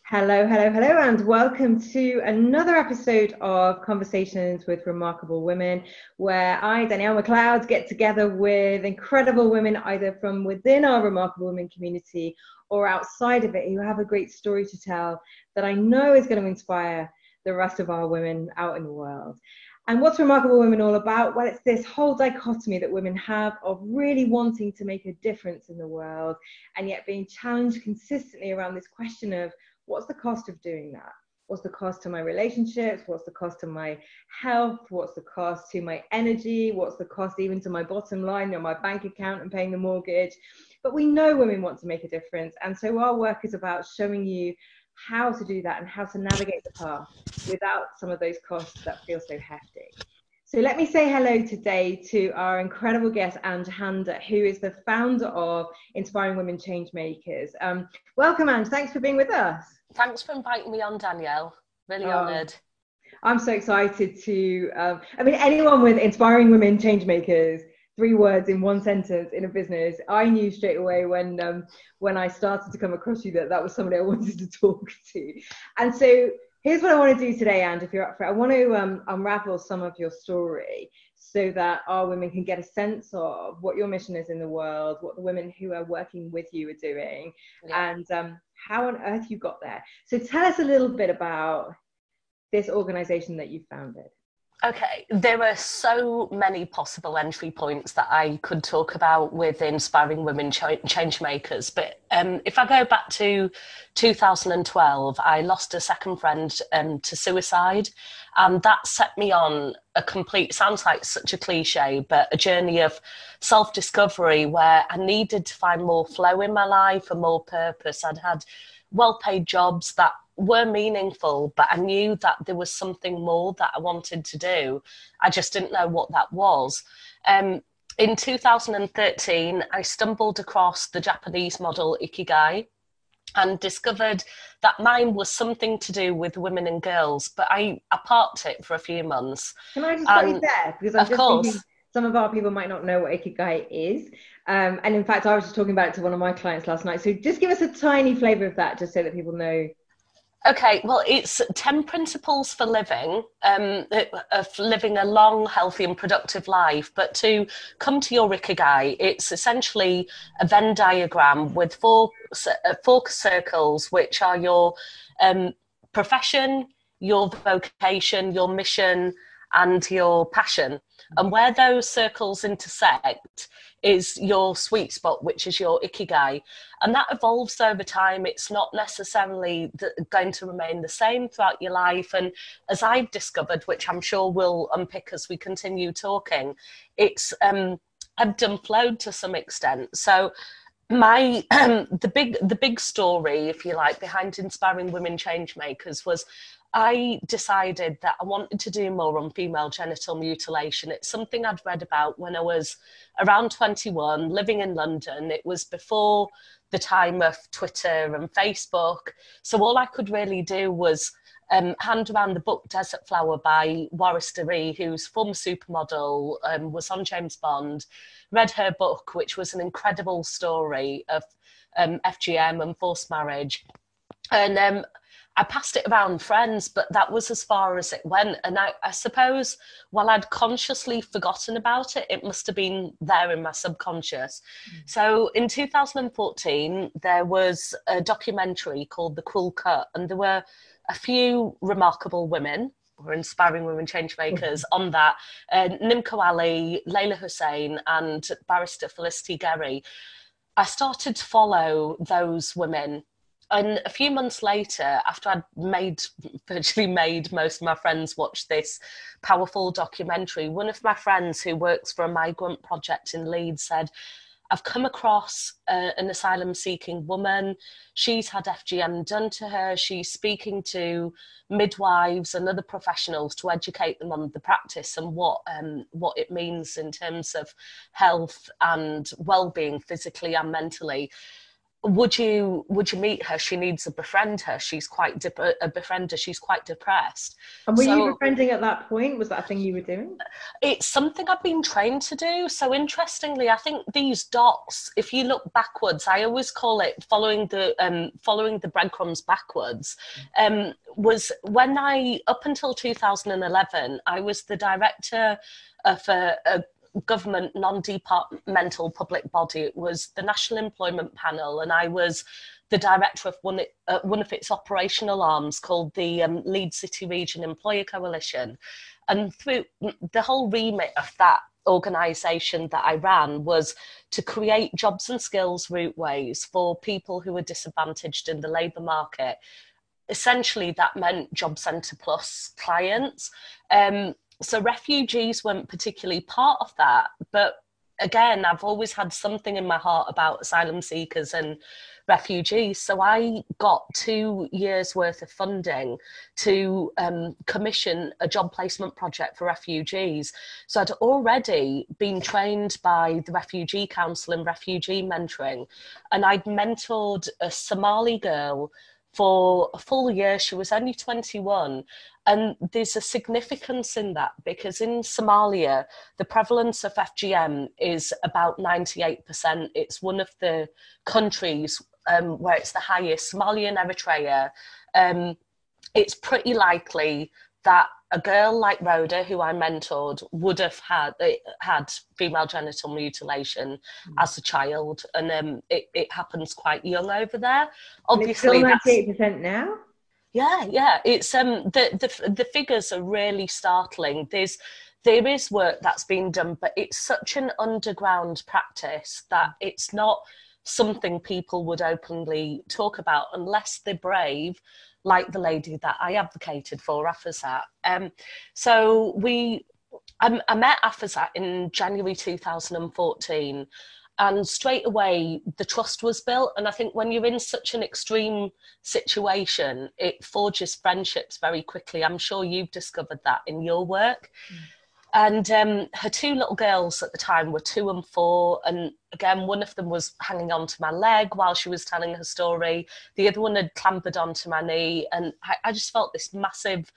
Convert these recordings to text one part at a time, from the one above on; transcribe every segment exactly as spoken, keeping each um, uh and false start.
Hello, hello, hello, and welcome to another episode of Conversations with Remarkable Women, where I, Danielle McLeod, get together with incredible women either from within our Remarkable Women community or outside of it who have a great story to tell that I know is going to inspire the rest of our women out in the world. And what's Remarkable Women all about? Well, it's this whole dichotomy that women have of really wanting to make a difference in the world and yet being challenged consistently around this question of what's the cost of doing that? What's the cost to my relationships? What's the cost to my health? What's the cost to my energy? What's the cost even to my bottom line or my bank account and paying the mortgage? But we know women want to make a difference. And so our work is about showing you how to do that and how to navigate the path without some of those costs that feel so hefty. So let me say hello today to our incredible guest, Ange Handa, who is the founder of Inspiring Women Changemakers. Um, welcome, Ange. Thanks for being with us. Thanks for inviting me on, Danielle. Really oh, honoured. I'm so excited to, um, I mean, anyone with Inspiring Women Changemakers, three words in one sentence in a business, I knew straight away when um, when I started to come across you that that was somebody I wanted to talk to. And so here's what I want to do today, Ange, if you're up for it. I want to um, unravel some of your story so that our women can get a sense of what your mission is in the world, what the women who are working with you are doing, yeah. and um, how on earth you got there. So tell us a little bit about this organization that you founded. Okay, there are so many possible entry points that I could talk about with Inspiring Women Ch- Changemakers, but um, if I go back to two thousand twelve, I lost a second friend um, to suicide, and that set me on a complete, sounds like such a cliche, but a journey of self-discovery where I needed to find more flow in my life and more purpose. I'd had well-paid jobs that were meaningful, but I knew that there was something more that I wanted to do. I just didn't know what that was. Um, in two thousand thirteen, I stumbled across the Japanese model Ikigai and discovered that mine was something to do with women and girls, but I, I parked it for a few months. Can I just stop you there? Because I'm of just course. thinking some of our people might not know what Ikigai is. Um, and in fact, I was just talking about it to one of my clients last night. So just give us a tiny flavor of that, just so that people know. Okay, well, it's ten principles for living, um, of living a long, healthy and productive life. But to come to your Ikigai, it's essentially a Venn diagram with four, four circles, which are your um, profession, your vocation, your mission, and your passion. And where those circles intersect is your sweet spot, which is your Ikigai. And that evolves over time. It's not necessarily going to remain the same throughout your life. And as I've discovered, which I'm sure we'll unpick as we continue talking, it's um, ebbed and flowed to some extent. So my um, the big the big story, if you like, behind Inspiring Women Changemakers was I decided that I wanted to do more on female genital mutilation. It's something I'd read about when I was around twenty-one, living in London. It was before the time of Twitter and Facebook. So all I could really do was um, hand around the book Desert Flower by Waris Deree, who's former supermodel, um, was on James Bond, read her book, which was an incredible story of um, F G M and forced marriage. And um, I passed it around friends, but that was as far as it went. And I, I suppose while I'd consciously forgotten about it, it must have been there in my subconscious. Mm. So in two thousand fourteen, there was a documentary called The Cruel Cut, and there were a few remarkable women or Inspiring Women Changemakers mm-hmm. on that. Uh, Nimco Ali, Layla Hussein, and barrister Felicity Gerry. I started to follow those women. And a few months later, after I'd made, virtually made most of my friends watch this powerful documentary, one of my friends who works for a migrant project in Leeds said, I've come across uh, an asylum-seeking woman. She's had F G M done to her. She's speaking to midwives and other professionals to educate them on the practice and what um, what it means in terms of health and well-being, physically and mentally. would you would you meet her? She needs a befriender. She's quite dep- a befriender. She's quite depressed. And were so, you befriending at that point? Was that a thing you were doing? It's something I've been trained to do. So interestingly, I think these dots, if you look backwards, I always call it following the um, following the breadcrumbs backwards. Um, was when I, up until two thousand eleven, I was the director of a, a government non-departmental public body. It was the National Employment Panel, and I was the director of one, uh, one of its operational arms called the um, Leeds City Region Employer Coalition. And through the whole remit of that organisation that I ran was to create jobs and skills routeways for people who were disadvantaged in the labour market. Essentially, that meant Job Centre Plus clients. Um, so refugees weren't particularly part of that, but again, I've always had something in my heart about asylum seekers and refugees. So I got two years worth of funding to um, commission a job placement project for refugees. So I'd already been trained by the Refugee Council in refugee mentoring, and I'd mentored a Somali girl for a full year. She was only twenty-one. And there's a significance in that because in Somalia, the prevalence of F G M is about ninety-eight percent. It's one of the countries um, where it's the highest. Somalia and Eritrea. Um, it's pretty likely that a girl like Rhoda, who I mentored, would have had had female genital mutilation mm. as a child, and um, it, it happens quite young over there. Obviously, and it's still ninety-eight percent now. Yeah, yeah. It's um the, the the figures are really startling. There's there is work that's been done, but it's such an underground practice that it's not something people would openly talk about unless they're brave, like the lady that I advocated for, Afazat. Um, so we, I, I met Afazat in January two thousand fourteen. And straight away, the trust was built. And I think when you're in such an extreme situation, it forges friendships very quickly. I'm sure you've discovered that in your work. Mm. And um, her two little girls at the time were two and four. And again, one of them was hanging onto my leg while she was telling her story. The other one had clambered onto my knee. And I, I just felt this massive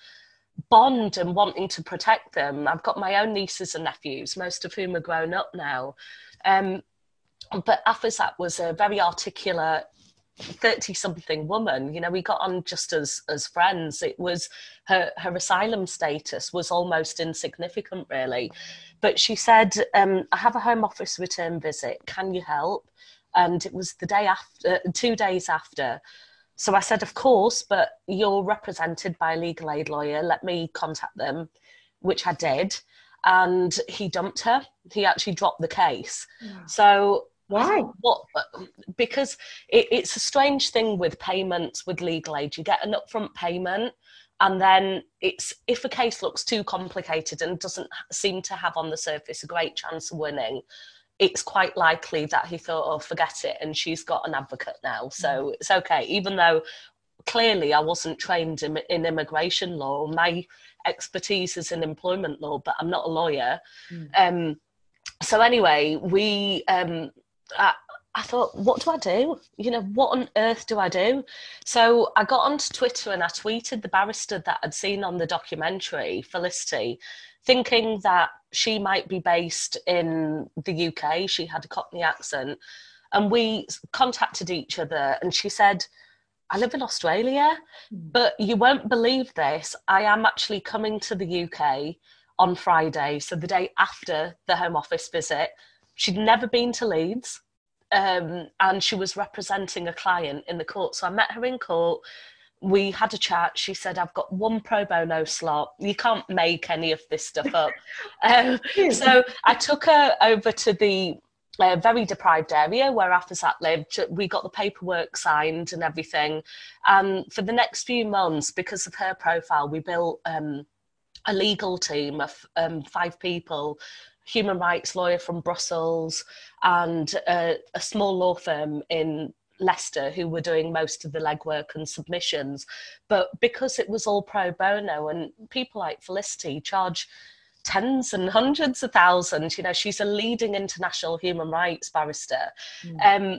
bond and wanting to protect them. I've got my own nieces and nephews, most of whom are grown up now. Um, But Afazat was a very articulate thirty-something woman. You know, we got on just as as friends. It was her her asylum status was almost insignificant, really. But she said, um, "I have a Home Office return visit. Can you help?" And it was the day after, two days after. So I said, "Of course, but you're represented by a legal aid lawyer. Let me contact them," which I did. And he dumped her. He actually dropped the case. Yeah. So. Why? What? Because it, it's a strange thing with payments with legal aid. You get an upfront payment, and then it's if a case looks too complicated and doesn't seem to have on the surface a great chance of winning, it's quite likely that he thought, "Oh, forget it," and she's got an advocate now, so mm. it's okay. Even though clearly I wasn't trained in, in immigration law, my expertise is in employment law, but I'm not a lawyer. Mm. Um, so anyway, we. Um, I, I thought, what do I do? You know, what on earth do I do? So I got onto Twitter and I tweeted the barrister that I'd seen on the documentary, Felicity, thinking that she might be based in the U K. She had a Cockney accent. And we contacted each other and she said, "I live in Australia, but you won't believe this. I am actually coming to the U K on Friday." So the day after the Home Office visit. She'd never been to Leeds, um, and she was representing a client in the court. So I met her in court. We had a chat. She said, "I've got one pro bono slot. You can't make any of this stuff up." um, so I took her over to the uh, very deprived area where Afazat lived. We got the paperwork signed and everything. And for the next few months, because of her profile, we built um, a legal team of um, five people, human rights lawyer from Brussels and uh, a small law firm in Leicester who were doing most of the legwork and submissions. But because it was all pro bono and people like Felicity charge tens and hundreds of thousands, you know, she's a leading international human rights barrister. Mm. Um,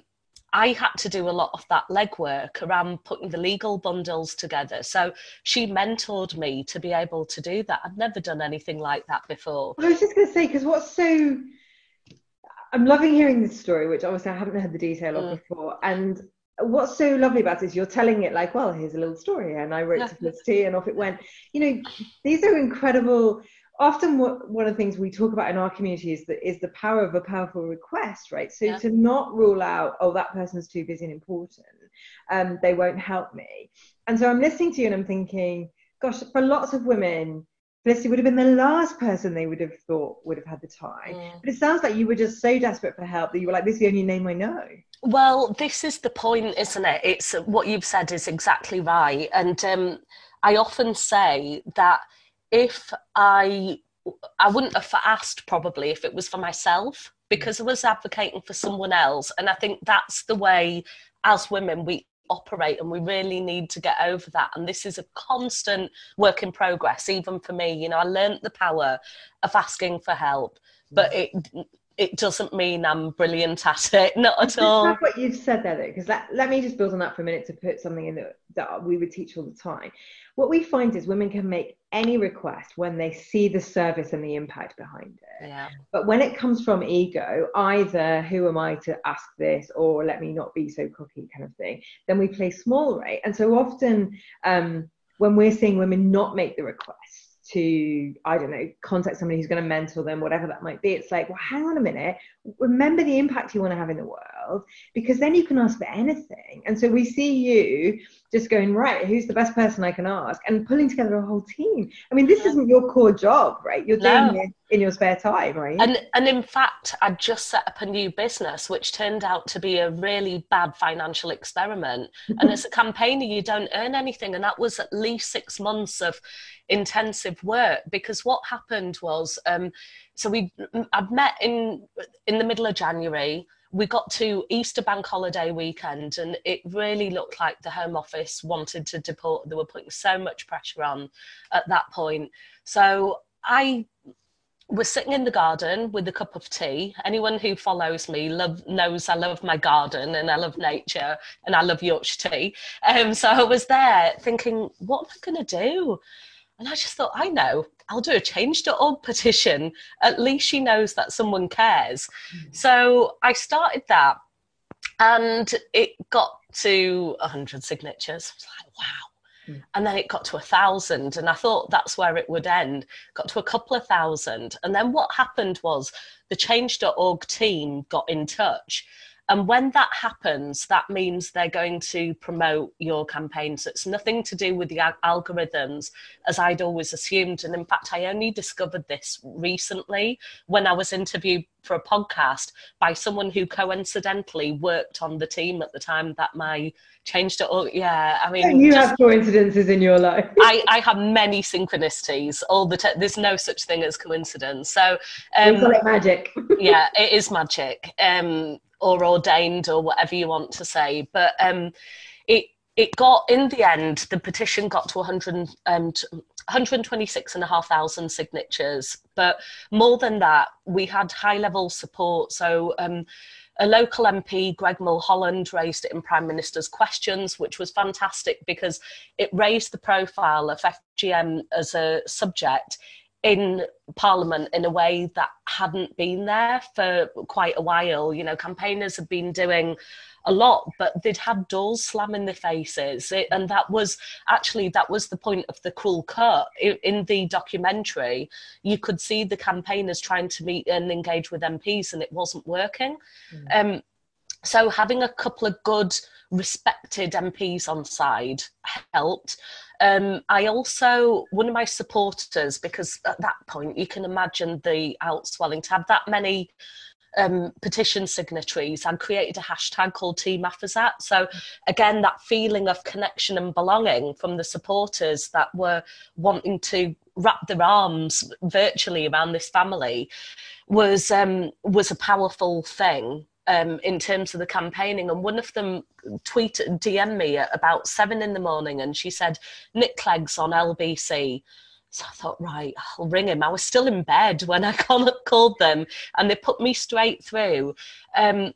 I had to do a lot of that legwork around putting the legal bundles together. So she mentored me to be able to do that. I'd never done anything like that before. I was just going to say, because what's so, I'm loving hearing this story, which obviously I haven't heard the detail of mm. before. And what's so lovely about it is you're telling it like, well, here's a little story, and I wrote to Felicity, and off it went. You know, these are incredible. Often what, one of the things we talk about in our community is the, is the power of a powerful request, right? So yeah. to not rule out, oh, that person's too busy and important, um, they won't help me. And so I'm listening to you and I'm thinking, gosh, for lots of women, Felicity would have been the last person they would have thought would have had the time. Mm. But it sounds like you were just so desperate for help that you were like, this is the only name I know. Well, this is the point, isn't it? It's what you've said is exactly right. And um, I often say that if I, I wouldn't have asked probably if it was for myself, because I was advocating for someone else. And I think that's the way as women we operate, and we really need to get over that. And this is a constant work in progress, even for me. You know, I learned the power of asking for help, but it it doesn't mean I'm brilliant at it, not at all. That's what you've said there, though, because let, let me just build on that for a minute to put something in that, that we would teach all the time. What we find is women can make any request when they see the service and the impact behind it. Yeah. But when it comes from ego, either who am I to ask this, or let me not be so cocky kind of thing, then we play small, right? And so often um, when we're seeing women not make the request to, I don't know, contact somebody who's going to mentor them, whatever that might be, it's like, well, hang on a minute, remember the impact you want to have in the world, because then you can ask for anything. And so we see you just going, right, who's the best person I can ask, and pulling together a whole team. I mean, this isn't your core job, right? You're doing no. it in your spare time, right? And and in fact, I just set up a new business, which turned out to be a really bad financial experiment. And as a campaigner, you don't earn anything. And that was at least six months of intensive work, because what happened was, um, so we I'd met in in the middle of January. We got to Easter bank holiday weekend, and it really looked like the Home Office wanted to deport. They were putting so much pressure on at that point. So I was sitting in the garden with a cup of tea. Anyone who follows me love, knows I love my garden and I love nature and I love Yorkshire tea. Um, so I was there thinking, what am I going to do? And I just thought, I know, I'll do a change dot org petition. At least she knows that someone cares. Mm. So I started that, and it got to one hundred signatures. I was like, wow. Mm. And then it got to a thousand, and I thought that's where it would end. Got to a couple of thousand. And then what happened was the change dot org team got in touch. And when that happens, that means they're going to promote your campaign. So it's nothing to do with the algorithms, as I'd always assumed. And in fact, I only discovered this recently when I was interviewed for a podcast by someone who coincidentally worked on the team at the time that my change dot org. Yeah, I mean, you just, have coincidences in your life. I, I have many synchronicities. All the te- there's no such thing as coincidence. So um, we call it magic. Yeah, it is magic. Um, or ordained, or whatever you want to say. But um, it it got, in the end, the petition got to one hundred, um, one hundred twenty-six and a half thousand signatures. But more than that, we had high-level support. So um, a local M P, Greg Mulholland, raised it in Prime Minister's questions, which was fantastic because it raised the profile of F G M as a subject in Parliament in a way that hadn't been there for quite a while. You know, campaigners have been doing a lot, but they'd had doors slam in their faces. It, and that was actually, that was the point of the cruel cut. In, in the documentary, you could see the campaigners trying to meet and engage with M Ps, and it wasn't working. Mm. Um, so having a couple of good, respected M Ps on side helped. Um, I also, one of my supporters, because at that point you can imagine the outswelling, to have that many um, petition signatories, I created a hashtag called Team Afazat. So again, that feeling of connection and belonging from the supporters that were wanting to wrap their arms virtually around this family was um, was a powerful thing. Um, in terms of the campaigning. And one of them tweeted, D M'd me at about seven in the morning, and she said, Nick Clegg's on L B C. So I thought, right, I'll ring him. I was still in bed when I called them, and they put me straight through. Um,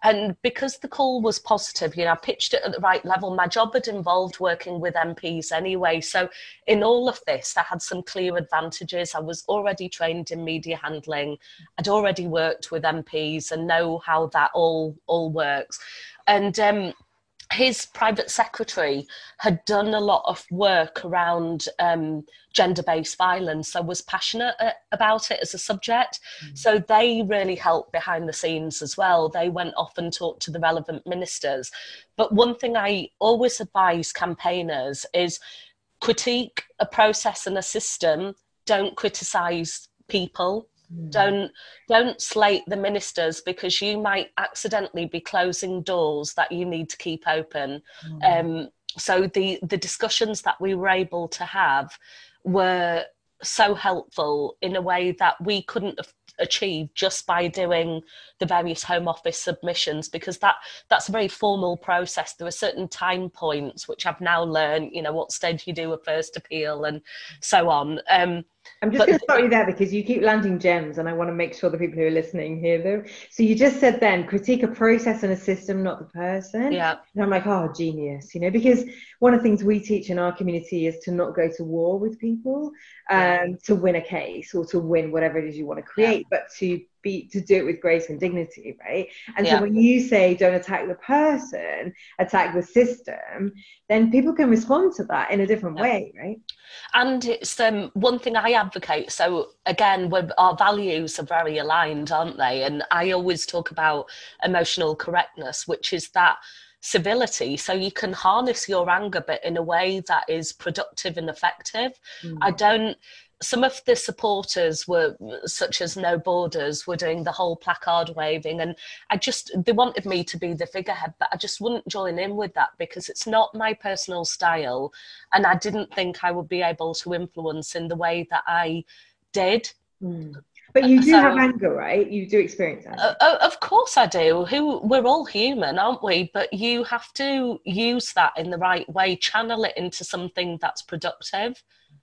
and because the call was positive, you know, I pitched it at the right level. My job had involved working with M Ps anyway. So in all of this, I had some clear advantages. I was already trained in media handling. I'd already worked with M Ps and know how that all, all works. And um, his private secretary had done a lot of work around um, gender-based violence, so was passionate about it as a subject. Mm. So they really helped behind the scenes as well. They went off and talked to the relevant ministers. But one thing I always advise campaigners is critique a process and a system, don't criticise people. Mm. Don't don't slate the ministers, because you might accidentally be closing doors that you need to keep open. Mm. Um, so the the discussions that we were able to have were so helpful in a way that we couldn't have achieved just by doing the various Home Office submissions, because that that's a very formal process. There are certain time points which I've now learned, you know, what stage you do a first appeal and so on. Um, I'm just going to stop you there, because you keep landing gems and I want to make sure the people who are listening hear them. So you just said then, critique a process and a system, not the person. Yeah. And I'm like, oh, genius, you know, because one of the things we teach in our community is to not go to war with people, um, yeah. to win a case or to win whatever it is you want to create, yeah. but to be, to do it with grace and dignity, right? And yeah. so when you say don't attack the person, attack the system, then people can respond to that in a different yeah. way, right? And it's um, one thing I advocate. So again, when our values are very aligned, aren't they? And I always talk about emotional correctness, which is that civility. So you can harness your anger, but in a way that is productive and effective. Mm. I don't, some of the supporters were, such as No Borders, were doing the whole placard waving, and I just, they wanted me to be the figurehead, but I just wouldn't join in with that, because it's not my personal style, and I didn't think I would be able to influence in the way that I did. Mm. But you do so, have anger, right? You do experience anger. Uh, of course I do. Who, we're all human, aren't we? But you have to use that in the right way, channel it into something that's productive.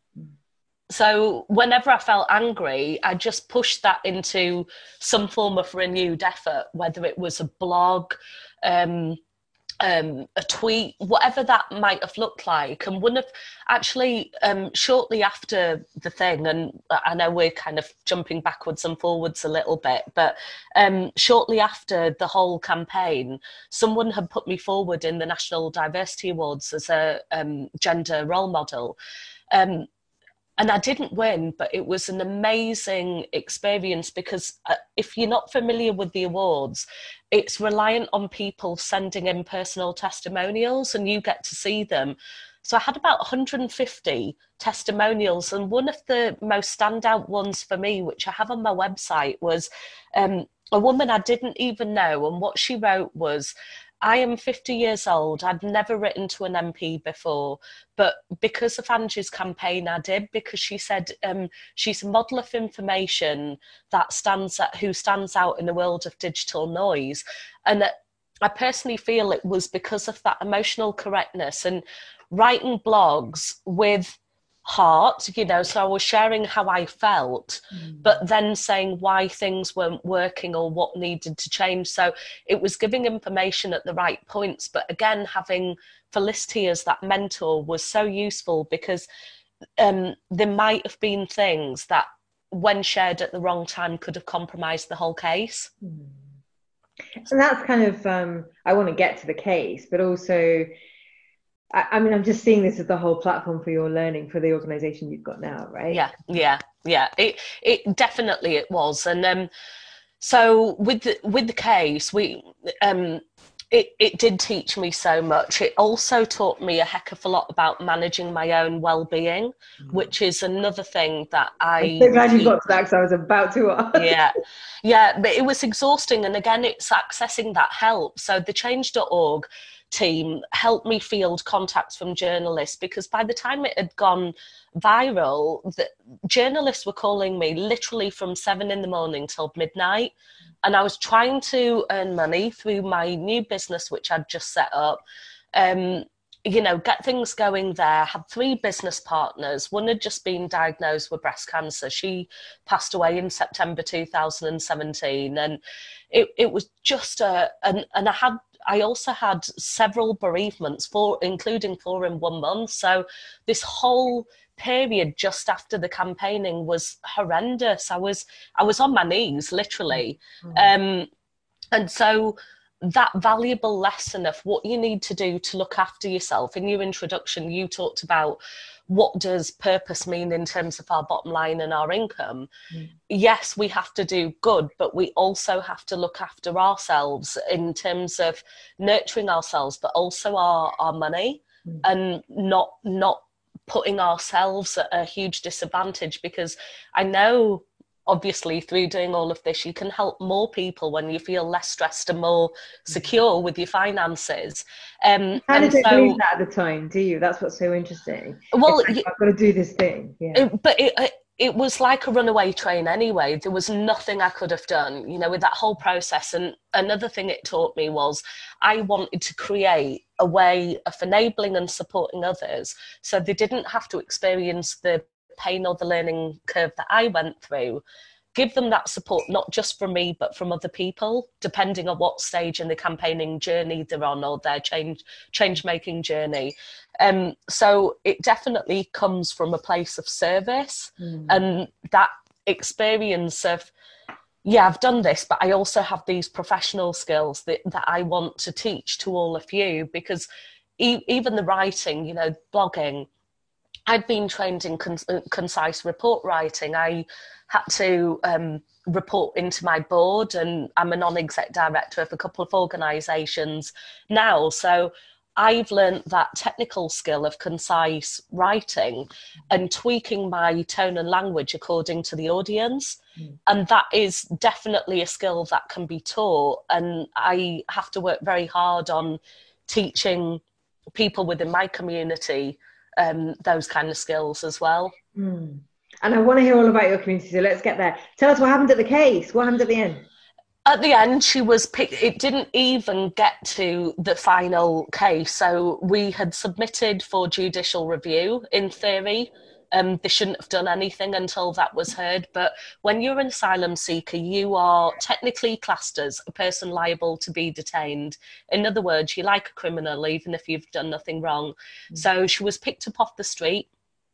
So whenever I felt angry, I just pushed that into some form of renewed effort, whether it was a blog, um, um, a tweet, whatever that might have looked like. And one of, actually, um, shortly after the thing, and I know we're kind of jumping backwards and forwards a little bit, but um, shortly after the whole campaign, someone had put me forward in the National Diversity Awards as a um, gender role model. Um, And I didn't win, but it was an amazing experience, because uh, if you're not familiar with the awards, it's reliant on people sending in personal testimonials and you get to see them. So I had about one hundred fifty testimonials, and one of the most standout ones for me, which I have on my website, was um, a woman I didn't even know, and what she wrote was, I am fifty years old. I'd never written to an M P before, but because of Angie's campaign, I did, because she said um, she's a model of information that stands at, who stands out in the world of digital noise. And I personally feel it was because of that emotional correctness and writing blogs with heart, you know, so I was sharing how I felt, mm. but then saying why things weren't working or what needed to change. So it was giving information at the right points, but again, having Felicity as that mentor was so useful, because um, there might have been things that when shared at the wrong time could have compromised the whole case. Mm. And that's kind of, um, I want to get to the case, but also I mean, I'm just seeing this as the whole platform for your learning for the organization you've got now, right? Yeah, yeah, yeah. It it definitely it was. And um, so with the, with the case, we um, it, it did teach me so much. It also taught me a heck of a lot about managing my own well-being, mm. which is another thing that I... I'm so glad you got to that, because I was about to ask. Yeah, yeah, but it was exhausting. And again, it's accessing that help. So the change dot org team helped me field contacts from journalists, because by the time it had gone viral, the journalists were calling me literally from seven in the morning till midnight. And I was trying to earn money through my new business, which I'd just set up. Um, you know, get things going there. Had three business partners. One had just been diagnosed with breast cancer. She passed away in September two thousand seventeen. And it, it was just a, and, and I had, I also had several bereavements, four, including four in one month. So this whole period just after the campaigning was horrendous. I was, I was on my knees, literally. Mm-hmm. Um, and so that valuable lesson of what you need to do to look after yourself. In your introduction, you talked about what does purpose mean in terms of our bottom line and our income. Mm. Yes, we have to do good, but we also have to look after ourselves in terms of nurturing ourselves, but also our, our money, mm. and not not putting ourselves at a huge disadvantage, because I know obviously through doing all of this, you can help more people when you feel less stressed and more secure with your finances. Um, you kind of don't so, believe that at the time, do you? That's what's so interesting. Well, like, I've got to do this thing. Yeah. It, but it, it, it was like a runaway train anyway. There was nothing I could have done, you know, with that whole process. And another thing it taught me was I wanted to create a way of enabling and supporting others so they didn't have to experience the pain or the learning curve that I went through. Give them that support, not just from me, but from other people, depending on what stage in the campaigning journey they're on or their change change making journey. Um, so it definitely comes from a place of service, mm. and that experience of, yeah, I've done this, but I also have these professional skills that, that I want to teach to all of you, because e- even the writing, you know, blogging, I'd been trained in con- concise report writing. I had to um, report into my board, and I'm a non-exec director of a couple of organisations now. So I've learned that technical skill of concise writing and tweaking my tone and language according to the audience. Mm. And that is definitely a skill that can be taught. And I have to work very hard on teaching people within my community Um, those kind of skills as well. Mm. And I want to hear all about your community, so let's get there. Tell us what happened at the case. What happened at the end? At the end, she was picked. It didn't even get to the final case. So we had submitted for judicial review. In theory, um, they shouldn't have done anything until that was heard. But when you're an asylum seeker, you are technically classed as a person liable to be detained. In other words, you're like a criminal, even if you've done nothing wrong. Mm-hmm. So she was picked up off the street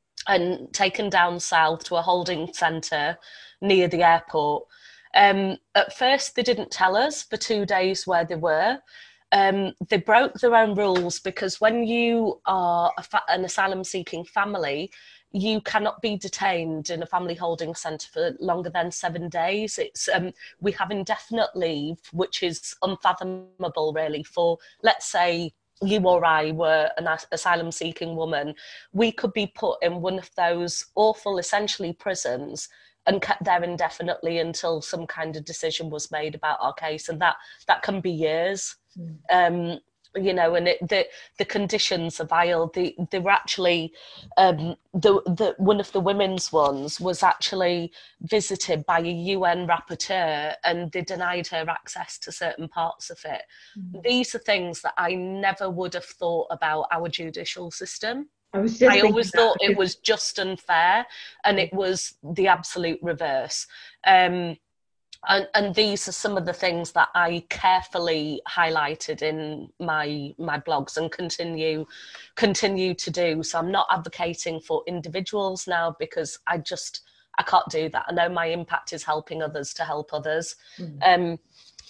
and taken down south to a holding centre near the airport. Um, at first, they didn't tell us for two days where they were. Um, they broke their own rules, because when you are a fa- an asylum-seeking family, you cannot be detained in a family holding centre for longer than seven days. It's um, we have indefinite leave, which is unfathomable, really, for, let's say, you or I were an asylum-seeking woman. We could be put in one of those awful, essentially, prisons and kept there indefinitely until some kind of decision was made about our case. And that, that can be years. Mm. Um, you know, and it, the the conditions are vile. They, they were actually, um, the, the one of the women's ones was actually visited by a U N rapporteur, and they denied her access to certain parts of it. Mm-hmm. These are things that I never would have thought about our judicial system. I, was just I always thought because... it was just unfair, and it was the absolute reverse. Um, And, and these are some of the things that I carefully highlighted in my my blogs and continue continue to do. So I'm not advocating for individuals now, because I just I can't do that. I know my impact is helping others to help others. Mm. Um,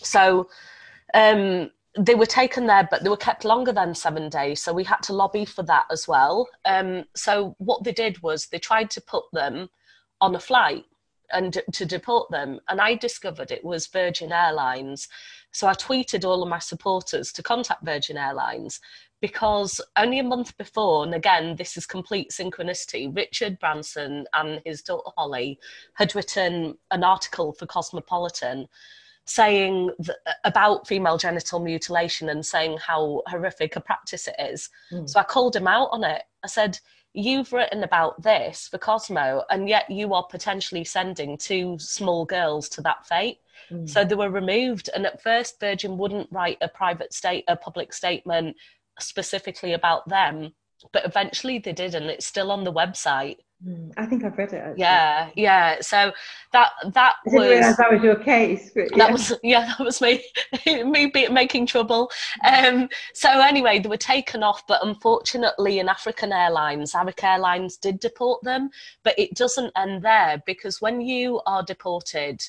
so um, they were taken there, but they were kept longer than seven days. So we had to lobby for that as well. Um, so what they did was they tried to put them on a flight and to deport them. And I discovered it was Virgin Airlines. So I tweeted all of my supporters to contact Virgin Airlines, because only a month before, and again, this is complete synchronicity, Richard Branson and his daughter Holly had written an article for Cosmopolitan saying th- about female genital mutilation and saying how horrific a practice it is. Mm. So I called him out on it. I said, you've written about this for Cosmo, and yet you are potentially sending two small girls to that fate. Mm. So they were removed. And at first, Virgin wouldn't write a private state, a public statement specifically about them, but eventually they did, and it's still on the website. Mm, I think I've read it actually. Yeah, yeah. So that that I didn't realize was that was your case, but that yeah. was yeah, that was me me be, making trouble. Um, so anyway, they were taken off, but unfortunately, in African Airlines, Arik Airlines did deport them, but it doesn't end there, because when you are deported,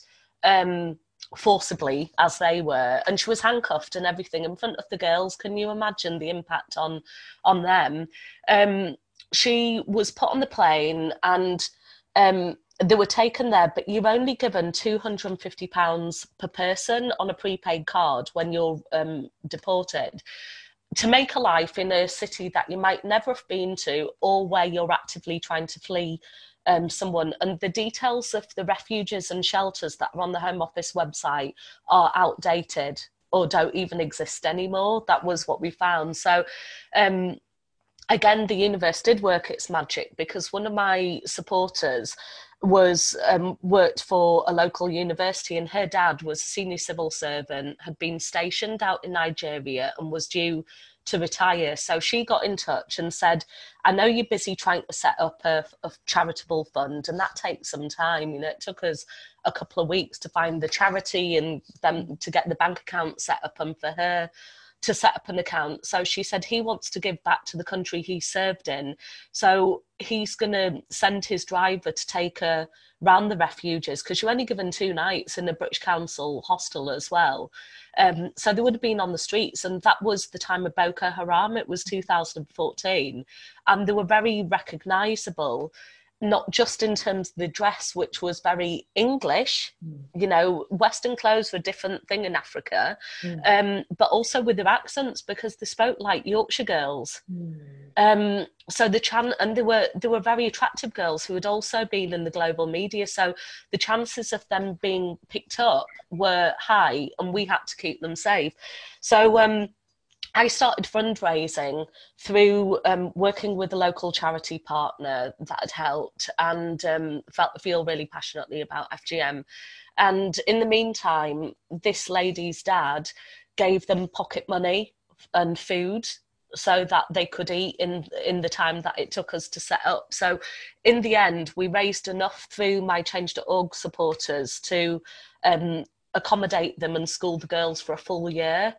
um, forcibly as they were, and she was handcuffed and everything in front of the girls, can you imagine the impact on on them? Um, she was put on the plane, and um, they were taken there, but you're only given two hundred fifty pounds per person on a prepaid card when you're um, deported, to make a life in a city that you might never have been to, or where you're actively trying to flee um, someone. And the details of the refuges and shelters that are on the Home Office website are outdated or don't even exist anymore. That was what we found. So um, again, the universe did work its magic, because one of my supporters was um, worked for a local university, and her dad was a senior civil servant, had been stationed out in Nigeria and was due to retire. So she got in touch and said, I know you're busy trying to set up a, a charitable fund, and that takes some time. You know, it took us a couple of weeks to find the charity and them to get the bank account set up, and for her to set up an account. So she said he wants to give back to the country he served in. So he's going to send his driver to take her round the refuges, because you're only given two nights in the British Council hostel as well. Um, so they would have been on the streets, and that was the time of Boko Haram. It was two thousand fourteen, and they were very recognisable, not just in terms of the dress, which was very English. Mm. You know, Western clothes were a different thing in Africa, mm. um, but also with their accents, because they spoke like Yorkshire girls. Mm. Um, so the chan and they were they were very attractive girls who had also been in the global media. So the chances of them being picked up were high, and we had to keep them safe. So um, I started fundraising through um, working with a local charity partner that had helped, and um, felt feel really passionately about F G M. And in the meantime, this lady's dad gave them pocket money and food so that they could eat in in the time that it took us to set up. So in the end, we raised enough through my change dot org supporters to um, accommodate them and school the girls for a full year.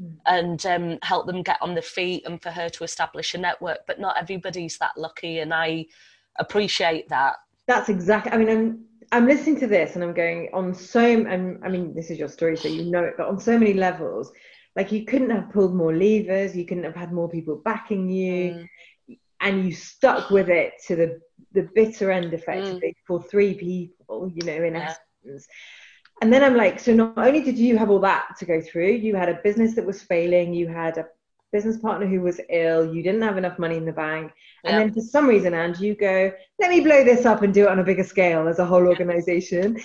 And um, help them get on their feet, and for her to establish a network. But not everybody's that lucky, and I appreciate that. That's exactly, I mean, I'm I'm listening to this and I'm going on so, and I mean, this is your story, so you know it, but on so many levels, like you couldn't have pulled more levers, you couldn't have had more people backing you, mm. and you stuck with it to the, the bitter end, effectively, mm. for three people, you know, in yeah. essence. And then I'm like, so not only did you have all that to go through, you had a business that was failing, you had a business partner who was ill, you didn't have enough money in the bank. Yeah. And then for some reason, and you go, let me blow this up and do it on a bigger scale as a whole organization.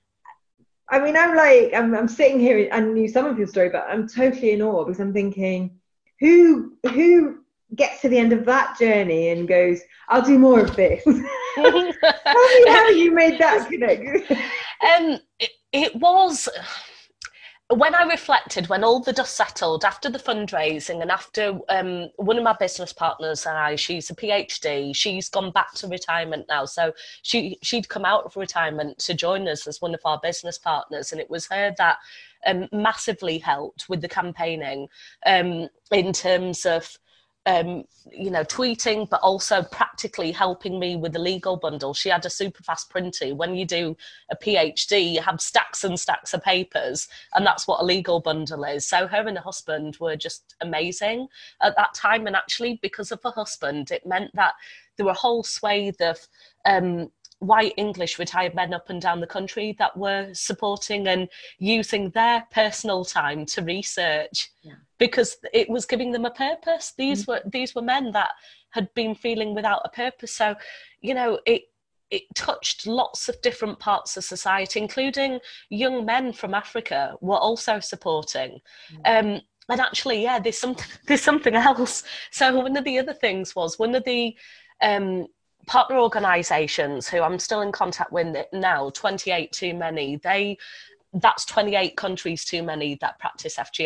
I mean, I'm like, I'm, I'm sitting here, I knew some of your story, but I'm totally in awe, because I'm thinking, who, who gets to the end of that journey and goes, I'll do more of this? Tell me how you made that connect. um, it, it was, when I reflected, when all the dust settled after the fundraising, and after um, one of my business partners and I, she's a PhD, she's gone back to retirement now. So she, she'd come out of retirement to join us as one of our business partners. And it was her that um, massively helped with the campaigning um, in terms of, um, you know, tweeting, but also practically helping me with the legal bundle. She had a super fast printer. When you do a PhD, you have stacks and stacks of papers, and that's what a legal bundle is. So her and her husband were just amazing at that time. And actually, because of her husband, it meant that there were a whole swathe of um, white English retired men up and down the country that were supporting and using their personal time to research. Yeah. Because it was giving them a purpose. These mm-hmm. were these were men that had been feeling without a purpose. So, you know, it it touched lots of different parts of society, including young men from Africa were also supporting. Mm-hmm. Um, and actually, yeah, there's something there's something else. So one of the other things was one of the um, partner organisations who I'm still in contact with now, twenty-eight Too Many. They that's twenty-eight countries too many that practice F G M.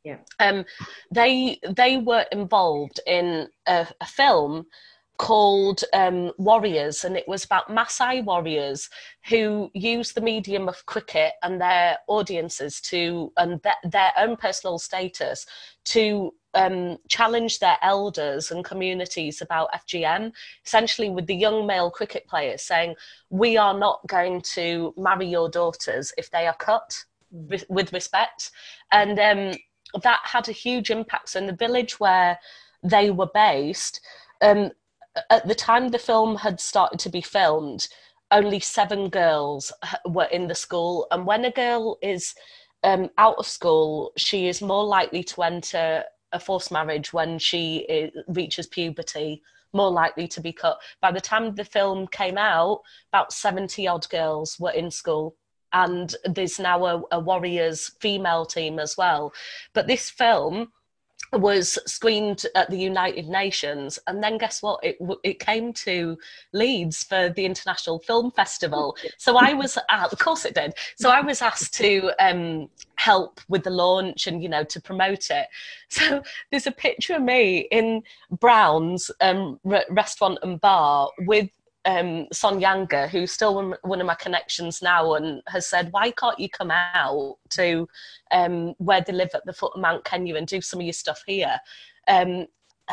Yeah. Um, they they were involved in a, a film called um, Warriors, and it was about Maasai warriors who use the medium of cricket and their audiences to and th- their own personal status to um, challenge their elders and communities about F G M, essentially with the young male cricket players saying, we are not going to marry your daughters if they are cut Mm. with respect. And um, that had a huge impact. So in the village where they were based, um, at the time the film had started to be filmed, only seven girls were in the school. And when a girl is um, out of school, she is more likely to enter a forced marriage when she is, reaches puberty, more likely to be cut. By the time the film came out, about seventy odd girls were in school. And there's now a, a Warriors female team as well. But this film was screened at the United Nations, and then guess what? It it came to Leeds for the International Film Festival. So I was, at, of course, it did. So I was asked to um, help with the launch and you know to promote it. So there's a picture of me in Brown's um, re- restaurant and bar with um, Son Yanga, who's still one of my connections now, and has said, why can't you come out to um, where they live at the foot of Mount Kenya and do some of your stuff here? Um,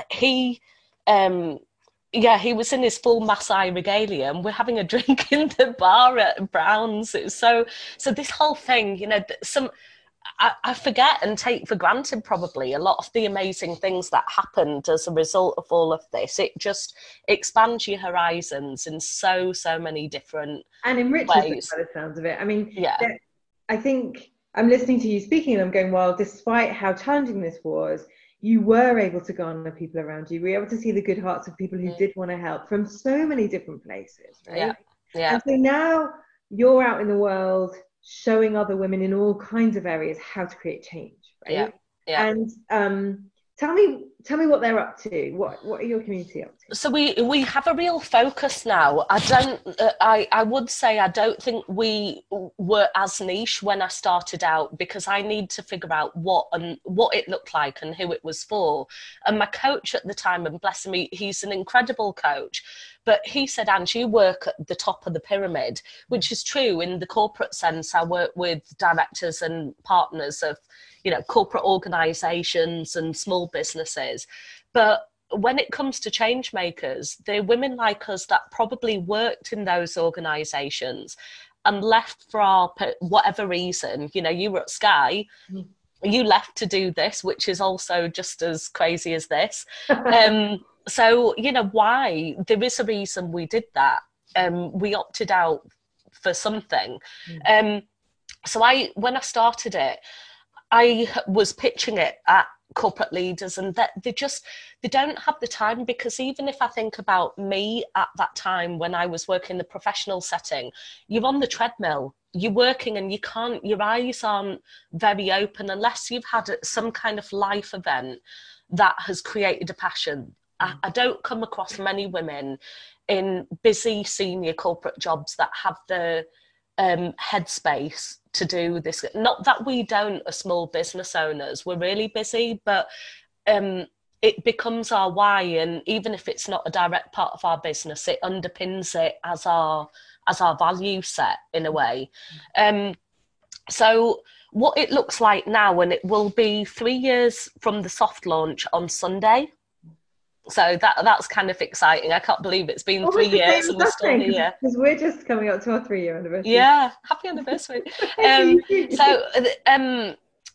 he, um, yeah, he was in his full Maasai regalia, and we're having a drink in the bar at Brown's. It was so, so this whole thing, you know, some, I, I forget and take for granted probably a lot of the amazing things that happened as a result of all of this. It just expands your horizons in so, so many different and enriches ways. it by the sounds of it. I mean, yeah. I think I'm listening to you speaking and I'm going, well, despite how challenging this was, you were able to garner people around you. You were able to see the good hearts of people who mm. did want to help from so many different places, right? Yeah. Yeah. And so now you're out in the world showing other women in all kinds of areas how to create change, right? Yeah. Yeah. And um, tell me, tell me what they're up to. What what are your community up to? So we we have a real focus now. I don't. Uh, I I would say I don't think we were as niche when I started out, because I need to figure out what and what it looked like and who it was for. And my coach at the time, and bless him, he, he's an incredible coach. But he said, Ange, you work at the top of the pyramid, which is true in the corporate sense. I work with directors and partners of, you know, corporate organisations and small businesses. But when it comes to change makers, they're women like us that probably worked in those organisations and left for our, whatever reason. You know, you were at Sky, mm. you left to do this, which is also just as crazy as this. Um, so, you know, why? There is a reason we did that. Um, we opted out for something. Mm. Um, so I, when I started it, I was pitching it at corporate leaders, and that they just they don't have the time, because even if I think about me at that time when I was working in the professional setting, you're on the treadmill, you're working, and you can't, your eyes aren't very open unless you've had some kind of life event that has created a passion. I, I don't come across many women in busy senior corporate jobs that have the um, headspace to do this. Not that we don't as small business owners, we're really busy, but um, it becomes our why, and even if it's not a direct part of our business, it underpins it as our as our value set in a way. Um, so what it looks like now, and it will be three years from the soft launch on Sunday. So that that's kind of exciting. I can't believe it's been Almost three years and we're still here. Because we're just coming up to our three-year anniversary. Yeah, happy anniversary. um, so um,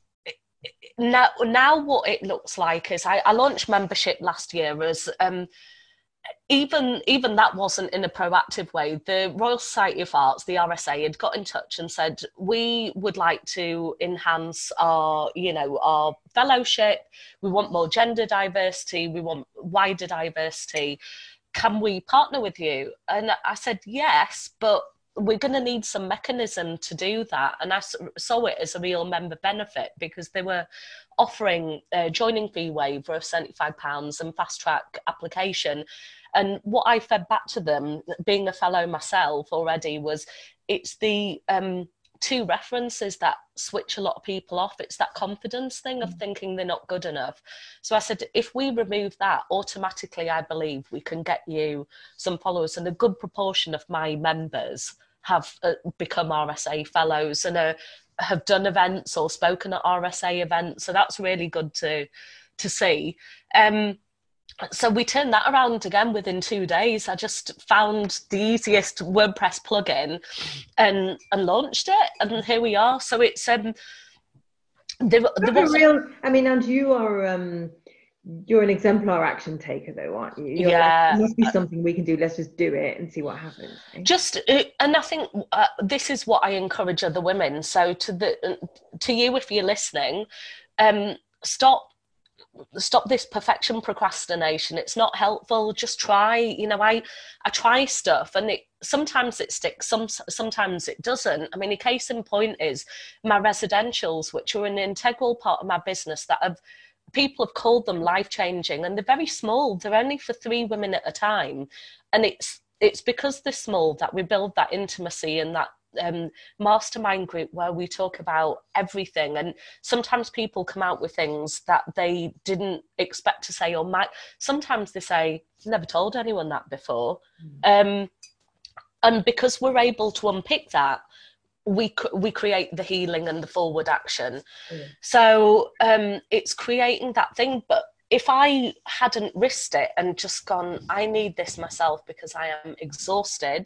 now, now what it looks like is I, I launched membership last year as um, even even that wasn't in a proactive way. The Royal Society of Arts, the R S A, had got in touch and said, we would like to enhance our, you know, our fellowship. We want more gender diversity. We want wider diversity. Can we partner with you? And I said, yes, but we're going to need some mechanism to do that. And I saw it as a real member benefit, because they were offering a joining fee waiver of seventy-five pounds and fast track application. And what I fed back to them, being a fellow myself already, was it's the um, two references that switch a lot of people off. It's that confidence thing of thinking they're not good enough. So I said, if we remove that, automatically, I believe we can get you some followers. And a good proportion of my members have uh, become R S A fellows and uh, have done events or spoken at R S A events. So that's really good to to see. Um, so we turned that around again within two days. I just found the easiest WordPress plugin and and launched it, and here we are. So it's um, there, there was a real. I mean, and you are um, you're an exemplar action taker, though, aren't you? You're yeah, like, it must be something we can do. Let's just do it and see what happens. Eh? Just uh, and I think uh, this is what I encourage other women. So to the to you, if you're listening, um, stop. stop this perfection procrastination. It's not helpful. Just try. You know, I I try stuff, and it sometimes it sticks, some sometimes it doesn't. I mean, a case in point is my residentials, which are an integral part of my business that have people have called them life changing, and they're very small. They're only for three women at a time, and it's it's because they're small that we build that intimacy and that um, mastermind group where we talk about everything. And sometimes people come out with things that they didn't expect to say, or might sometimes they say, never told anyone that before. Mm. Um, and because we're able to unpick that, we we create the healing and the forward action. Mm. So um, it's creating that thing. But if I hadn't risked it and just gone, I need this myself because I am exhausted,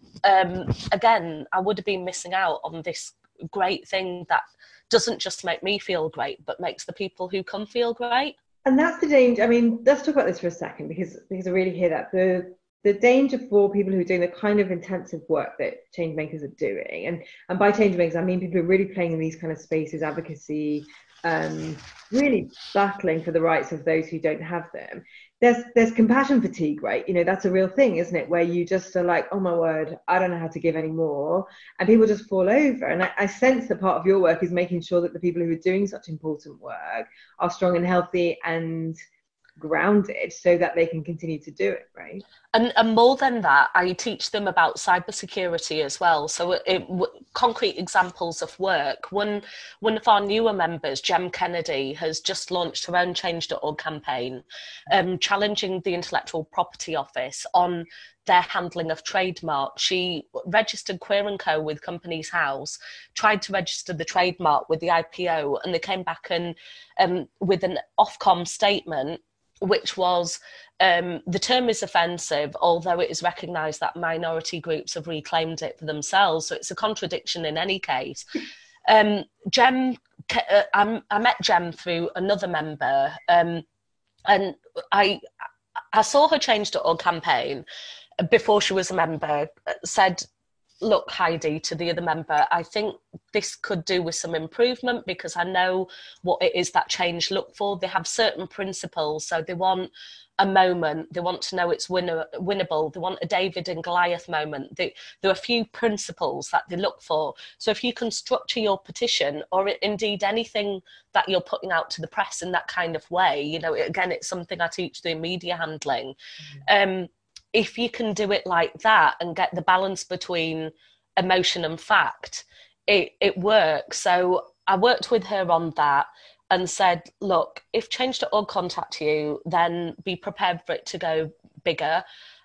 um, again, I would have been missing out on this great thing that doesn't just make me feel great, but makes the people who come feel great. And that's the danger. I mean, let's talk about this for a second, because because I really hear that. The the danger for people who are doing the kind of intensive work that change makers are doing, and, and by change makers, I mean people who are really playing in these kind of spaces, advocacy, um, really battling for the rights of those who don't have them. There's there's compassion fatigue, right? You know, that's a real thing, isn't it? Where you just are like, oh my word, I don't know how to give anymore. And people just fall over. And I, I sense that part of your work is making sure that the people who are doing such important work are strong and healthy and grounded so that they can continue to do it, right? And, and more than that, I teach them about cybersecurity as well. So it, it, concrete examples of work. One, one of our newer members, Jem Kennedy, has just launched her own change dot org campaign, um, challenging the Intellectual Property Office on their handling of trademark. She registered Queer and Co with Companies House, tried to register the trademark with the I P O, and they came back and um, with an Ofcom statement, which was um, the term is offensive, although it is recognised that minority groups have reclaimed it for themselves. So it's a contradiction in any case. Um, Jem, uh, I, I met Jem through another member, um, and I I saw her change dot org campaign before she was a member, said, look, Heidi, to the other member, I think this could do with some improvement because I know what it is that change look for. They have certain principles. So they want a moment. They want to know it's winner, winnable. They want a David and Goliath moment. They, there are a few principles that they look for. So if you can structure your petition or indeed anything that you're putting out to the press in that kind of way, you know, again, it's something I teach through media handling. Mm-hmm. Um, if you can do it like that and get the balance between emotion and fact, it, it works. So I worked with her on that and said, look, if change dot org contact you, then be prepared for it to go bigger.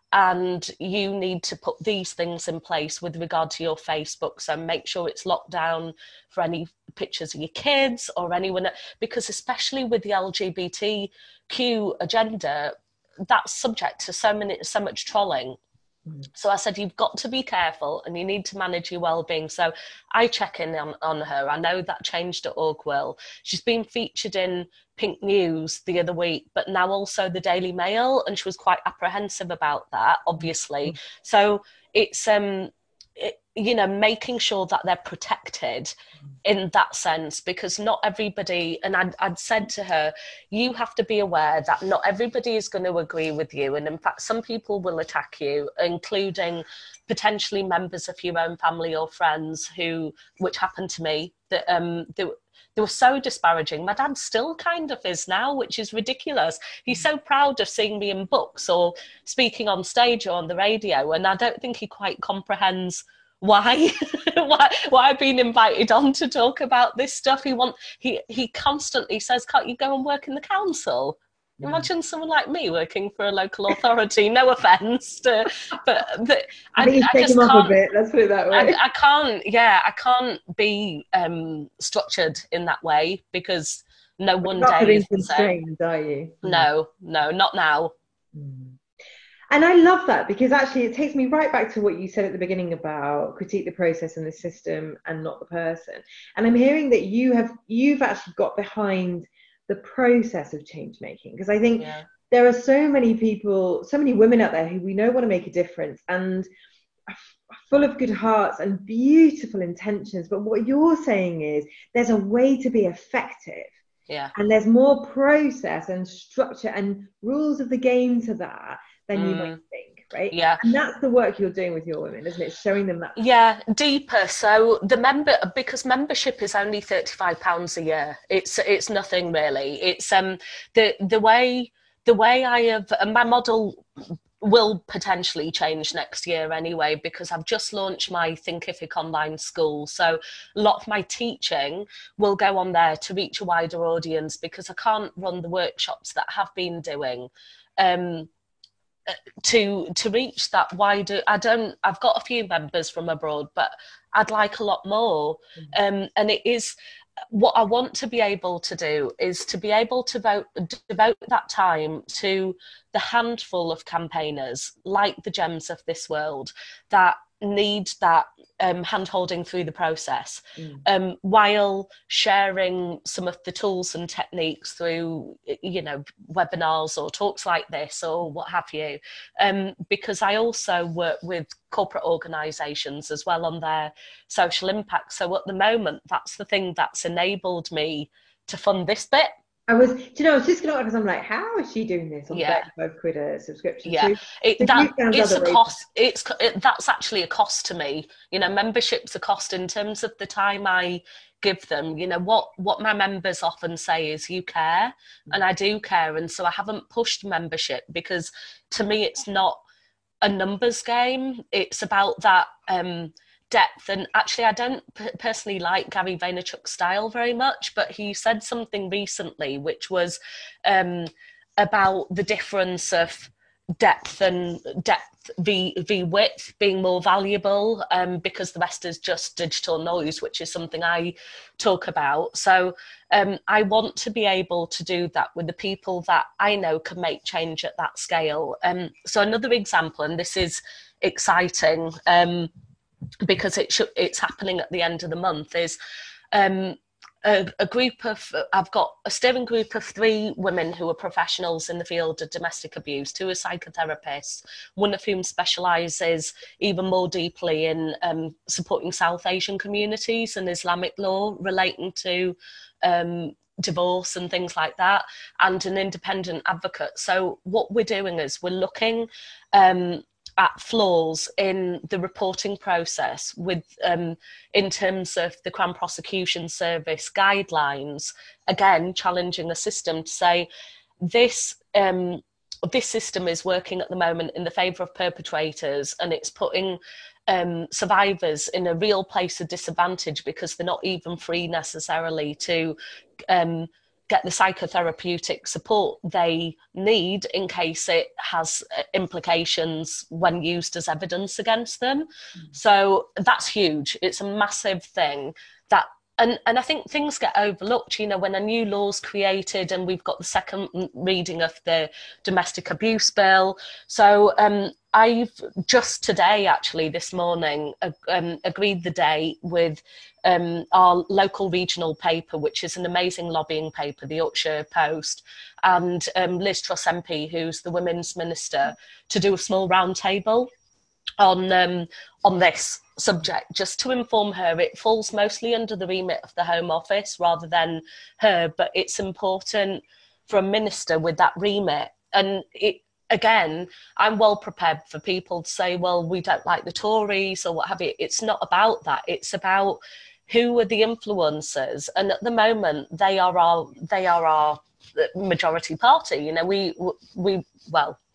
And you need to put these things in place with regard to your Facebook. So make sure it's locked down for any pictures of your kids or anyone, because especially with the L G B T Q agenda, that's subject to so many, so much trolling. Mm. So I said, you've got to be careful and you need to manage your well-being. So I check in on, on her. I know that change dot org will. She's been featured in Pink News the other week, but now also the Daily Mail. And she was quite apprehensive about that, obviously. Mm. So it's, um, it, you know, making sure that they're protected in that sense, because not everybody, and I'd, I'd said to her, you have to be aware that not everybody is going to agree with you. And in fact, some people will attack you, including potentially members of your own family or friends who, which happened to me, that um, they, they were so disparaging. My dad still kind of is now, which is ridiculous. He's so proud of seeing me in books or speaking on stage or on the radio. And I don't think he quite comprehends why, why, why I've been invited on to talk about this stuff. He want he he constantly says, "Can't you go and work in the council?" Mm. Imagine someone like me working for a local authority. No offence, to, but the, I I, think he's I taken just him off can't. a bit. Let's put it that way. I, I can't. Yeah, I can't be um, structured in that way because no You're one not day being is the same. constrained, are you? No, no, not now. Mm. And I love that because actually it takes me right back to what you said at the beginning about critique the process and the system and not the person. And I'm hearing that you have you've actually got behind the process of change making, because I think Yeah. there are so many people, so many women out there who we know want to make a difference and are full of good hearts and beautiful intentions. But what you're saying is there's a way to be effective. Yeah. And there's more process and structure and rules of the game to that than you might Mm, think, right? yeah. And that's the work you're doing with your women, isn't it? Showing them that. Yeah, deeper. So the member, because membership is only thirty-five pounds a year. It's it's nothing really. It's um the the way the way I have my model will potentially change next year anyway, because I've just launched my Thinkific online school. So a lot of my teaching will go on there to reach a wider audience because I can't run the workshops that I have been doing. Um, to to reach that wider, I don't I've got a few members from abroad, but I'd like a lot more. Um, and it is what I want to be able to do is to be able to vote, devote that time to the handful of campaigners like the gems of this world that need that um, hand-holding through the process, Mm. um, while sharing some of the tools and techniques through, you know, webinars or talks like this or what have you. Um, because I also work with corporate organisations as well on their social impact. So at the moment, that's the thing that's enabled me to fund this bit. I was, do you know, I was just going to, because I'm like, how is she doing this on Yeah. thirty-five quid a subscription? Yeah, So, it, so that you found it's other a ways. cost. It's it, that's actually a cost to me. You know, membership's a cost in terms of the time I give them. You know, what what my members often say is, "You care," and I do care, and so I haven't pushed membership because to me it's not a numbers game. It's about that um, depth. And actually, I don't p- personally like Gary Vaynerchuk's style very much, but he said something recently which was um, about the difference of depth and depth v v width being more valuable, um, because the rest is just digital noise, which is something I talk about. So um, I want to be able to do that with the people that I know can make change at that scale. Um, so another example, and this is exciting um, because it sh- it's happening at the end of the month, is um, a, a group of, I've got a steering group of three women who are professionals in the field of domestic abuse, two are psychotherapists, one of whom specialises even more deeply in um, supporting South Asian communities and Islamic law relating to um, divorce and things like that, and an independent advocate. So what we're doing is we're looking um, at flaws in the reporting process with um, in terms of the Crown Prosecution Service guidelines, again challenging the system to say this um, this system is working at the moment in the favour of perpetrators, and it's putting um, survivors in a real place of disadvantage because they're not even free necessarily to um, get the psychotherapeutic support they need in case it has implications when used as evidence against them. Mm. So that's huge. It's a massive thing that, and, and I think things get overlooked, you know, when a new law's created and we've got the second reading of the domestic abuse bill. So um, I've just today, actually this morning, um, agreed the date with um, our local regional paper, which is an amazing lobbying paper, the Yorkshire Post, and um, Liz Truss M P, who's the Women's Minister, to do a small roundtable on um, on this subject, just to inform her. It falls mostly under the remit of the Home Office rather than her, but it's important for a minister with that remit. And it, again, I'm well prepared for people to say, well, we don't like the Tories or what have you. It's not about that. It's about who are the influencers, and at the moment they are our they are our majority party. You know, we we well,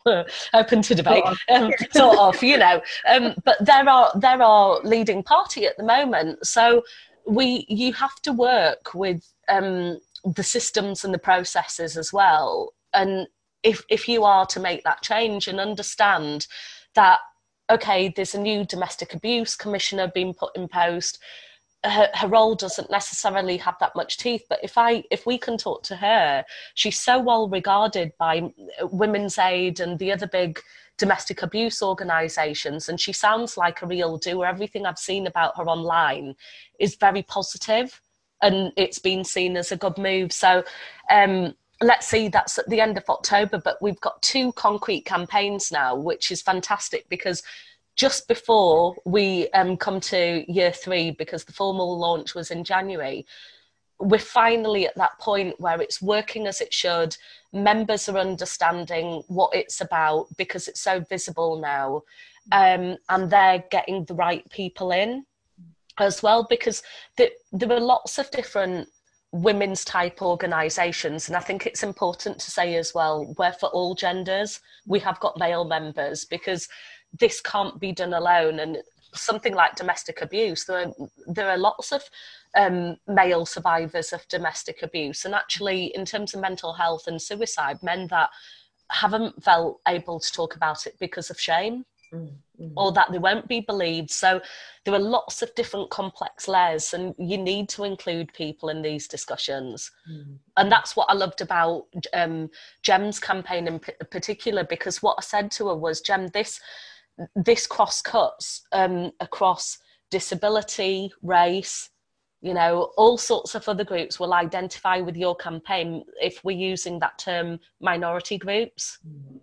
open to debate, um, sort of, you know. Um, but there are there are leading party at the moment, so we you have to work with um, the systems and the processes as well. And if if you are to make that change and understand that, okay, there's a new domestic abuse commissioner being put in post. Her, her role doesn't necessarily have that much teeth, but if I if we can talk to her, she's so well regarded by Women's Aid and the other big domestic abuse organisations, and she sounds like a real doer. Everything I've seen about her online is very positive, and it's been seen as a good move. So um, let's see, that's at the end of October, but we've got two concrete campaigns now, which is fantastic, because just before we um, come to year three, because the formal launch was in January, we're finally at that point where it's working as it should. Members are understanding what it's about because it's so visible now. Um, and they're getting the right people in as well, because th- there are lots of different women's type organisations. And I think it's important to say as well, where for all genders, we have got male members, because this can't be done alone. And something like domestic abuse, there are, there are lots of um, male survivors of domestic abuse. And actually, in terms of mental health and suicide, men that haven't felt able to talk about it because of shame, mm-hmm. or that they won't be believed. So there are lots of different complex layers, and you need to include people in these discussions. Mm-hmm. And that's what I loved about um, Gem's campaign in p- particular, because what I said to her was, Gem, this this cross cuts um, across disability, race, you know, all sorts of other groups will identify with your campaign if we're using that term minority groups.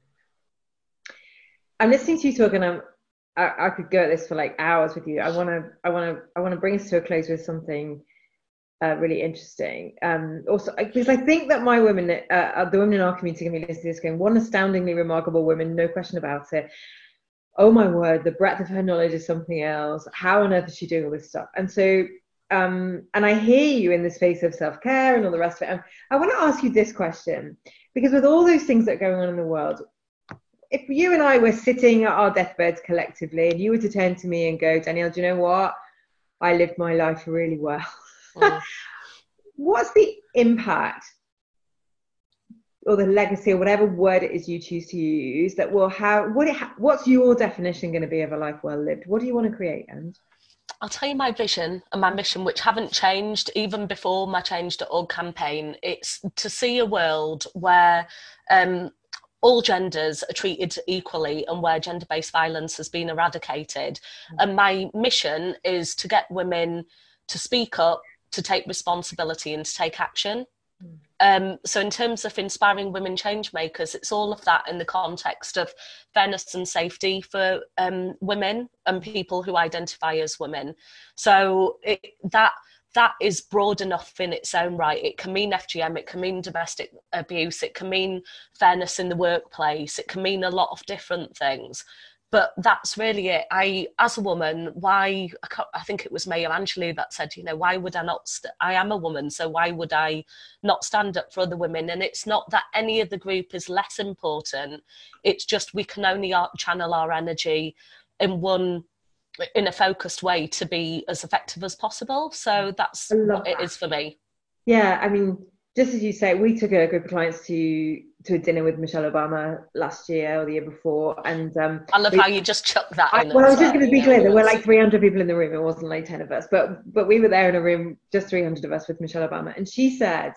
I'm listening to you talk, and I'm, I, I could go at this for like hours with you. I want to, I want to, I want to bring us to a close with something uh, really interesting. Um, also, because I think that my women, uh, the women in our community, are going to be listening to this going, one astoundingly remarkable woman, no question about it. Oh my word, the breadth of her knowledge is something else. How on earth is she doing all this stuff? And so, um, and I hear you in the space of self-care and all the rest of it. And I want to ask you this question, because with all those things that are going on in the world, if you and I were sitting at our deathbeds collectively, and you were to turn to me and go, Danielle, do you know what? I lived my life really well. Mm. What's the impact or the legacy, or whatever word it is you choose to use, that will have, what it ha- what's your definition going to be of a life well lived? What do you want to create? And I'll tell you my vision and my mission, which haven't changed even before my Change dot org campaign. It's to see a world where um, all genders are treated equally, and where gender-based violence has been eradicated. Mm. And my mission is to get women to speak up, to take responsibility, and to take action. Mm. Um, so in terms of inspiring women change makers, it's all of that in the context of fairness and safety for um, women and people who identify as women. So it, that that is broad enough in its own right. It can mean F G M, it can mean domestic abuse, it can mean fairness in the workplace, it can mean a lot of different things. But that's really it. I, as a woman, why, I, can't, I think it was Maya Angelou that said, you know, why would I not, st- I am a woman, so why would I not stand up for other women? And it's not that any of the group is less important. It's just we can only channel our energy in one, in a focused way to be as effective as possible. So that's what that. It is for me. Yeah, I mean, just as you say, we took a group of clients to to a dinner with Michelle Obama last year or the year before, and um, I love we, how you just chucked that I, in. Well, I was just going to be clear, there were like three hundred people in the room. It wasn't like ten of us, but but we were there in a room, just three hundred of us, with Michelle Obama, and she said,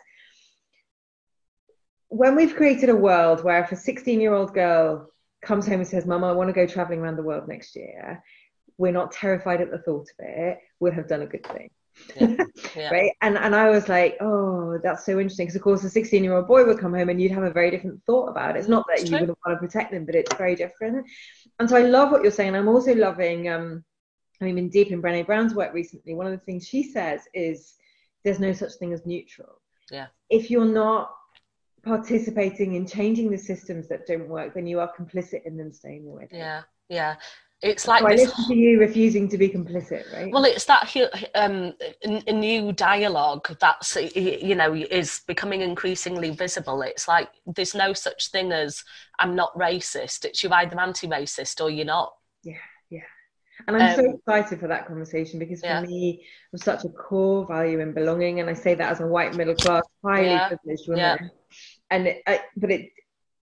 when we've created a world where if a sixteen-year-old girl comes home and says, "Mama, I want to go traveling around the world next year," we're not terrified at the thought of it. We'll have done a good thing. Yeah. Yeah. Right. And and I was like, oh, that's so interesting, because of course a sixteen year old boy would come home and you'd have a very different thought about it. It's not that it's you true. Wouldn't want to protect them, but it's very different. And so I love what you're saying. I'm also loving um I mean, been deep in Brené Brown's work recently. One of the things she says is there's no such thing as neutral. Yeah. If you're not participating in changing the systems that don't work, then you are complicit in them staying the way they yeah yeah It's like So I this. listen to you refusing to be complicit, right? Well, it's that um, a new dialogue that's, you know, is becoming increasingly visible. It's like there's no such thing as I'm not racist. It's you're either anti-racist or you're not. Yeah, yeah. And I'm so Um, excited for that conversation because for yeah, me, there's such a core value in belonging, and I say that as a white middle class, highly yeah, privileged yeah. woman. And it, I, but it,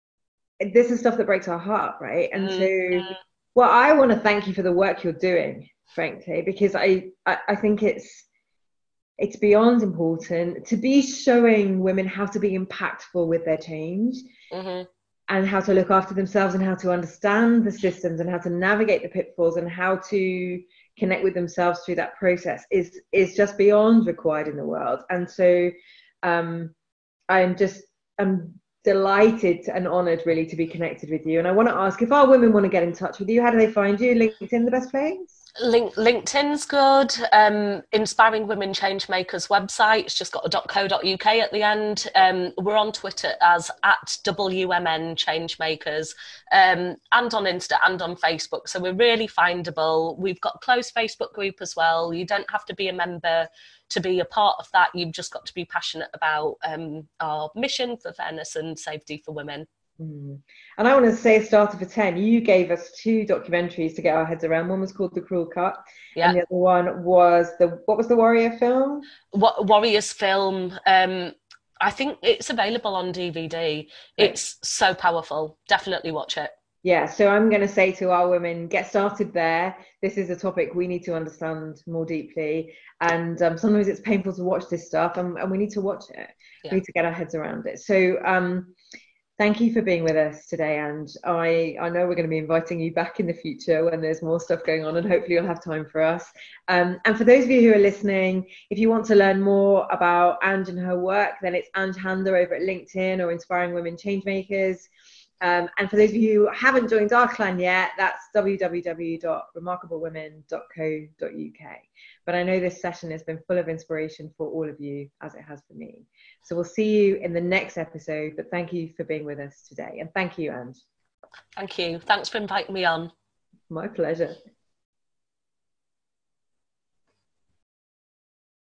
it, this is stuff that breaks our heart, right? And so, Mm-hmm. well, I want to thank you for the work you're doing, frankly, because I, I, I think it's it's beyond important to be showing women how to be impactful with their change Mm-hmm. and how to look after themselves and how to understand the systems and how to navigate the pitfalls and how to connect with themselves through that process is is just beyond required in the world. And so um, I'm just I'm delighted and honored really to be connected with you. And I want to ask, if our women want to get in touch with you, how do they find you? LinkedIn the best place? Link, LinkedIn's good. Um, Inspiring Women Changemakers website. It's just got a .co.uk at the end. Um, we're on Twitter as at W M N Changemakers, um, and on Insta and on Facebook. So we're really findable. We've got a closed Facebook group as well. You don't have to be a member to be a part of that. You've just got to be passionate about um, our mission for fairness and safety for women. Mm. And I want to say, Starter for ten, you gave us two documentaries to get our heads around. One was called The Cruel Cut, Yeah. and the other one was the, what was the Warrior film? What Warriors film. Um, I think it's available on D V D. Right. It's so powerful. Definitely watch it. Yeah, so I'm going to say to our women, get started there. This is a topic we need to understand more deeply. And um, sometimes it's painful to watch this stuff, and, and we need to watch it. Yeah. We need to get our heads around it. So um, thank you for being with us today. And I, I know we're going to be inviting you back in the future when there's more stuff going on, and hopefully you'll have time for us. Um, and for those of you who are listening, if you want to learn more about Ange and her work, then it's Ange Hander over at LinkedIn or Inspiring Women Changemakers. Um, and for those of you who haven't joined our clan yet, that's w w w dot remarkable women dot co dot u k. But I know this session has been full of inspiration for all of you, as it has for me. So we'll see you in the next episode, but thank you for being with us today. And thank you, Ange. Thank you. Thanks for inviting me on. My pleasure.